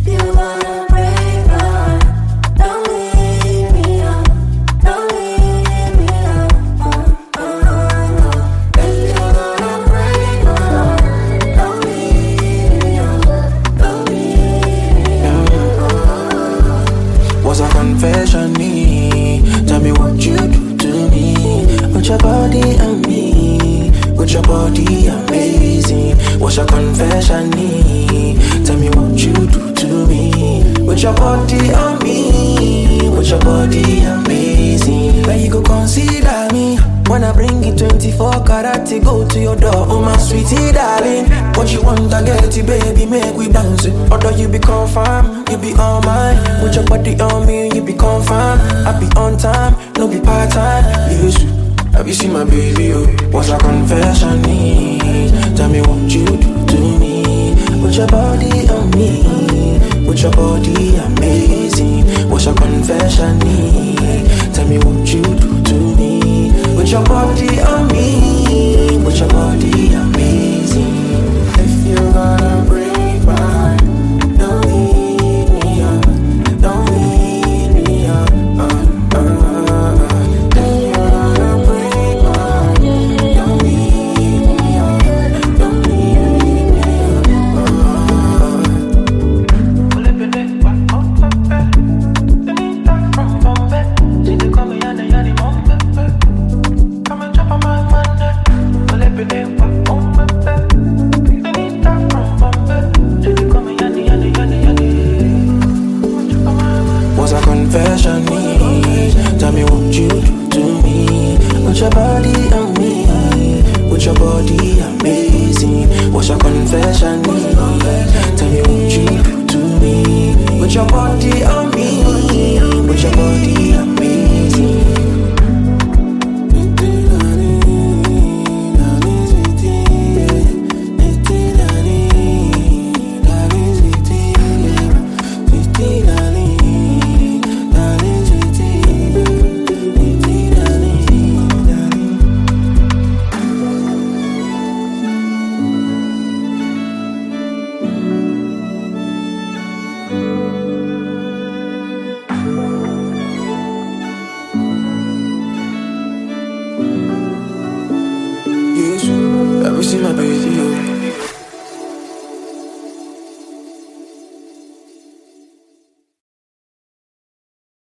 You wanna break my heart, don't leave me out, don't leave me out. If you wanna break my heart, don't leave me out, don't leave me out. Was a confession me? Tell me what you do to me. Put your body on me, put your body amazing. What's your confession me? Tell me what you do to me. Put your body on me, put your body amazing. Where you go consider me when I bring it 24 karat to go to your door, oh my sweetie darling. What you want I get it, baby, make we bounce it. Although you be confirmed, you be all mine. Put your body on me, you be confirmed. I be on time, no be part time. Yes, have you seen my baby? Oh, what's a confession need? Tell me what you do to me. Put your body on me, put your body amazing. What's your confession need? Tell me what you do to me. Put your body on me, put your body amazing. If you gonna break my heart, don't leave me out, don't leave me out. If you gonna break my heart, don't leave me out, don't leave me was a confession me? Tell me what you do to me. Put your body on me, put your body amazing. What's your confession me? Tell me what you do to me. Put your body on me, put your body amazing. Yes, have you seen my baby?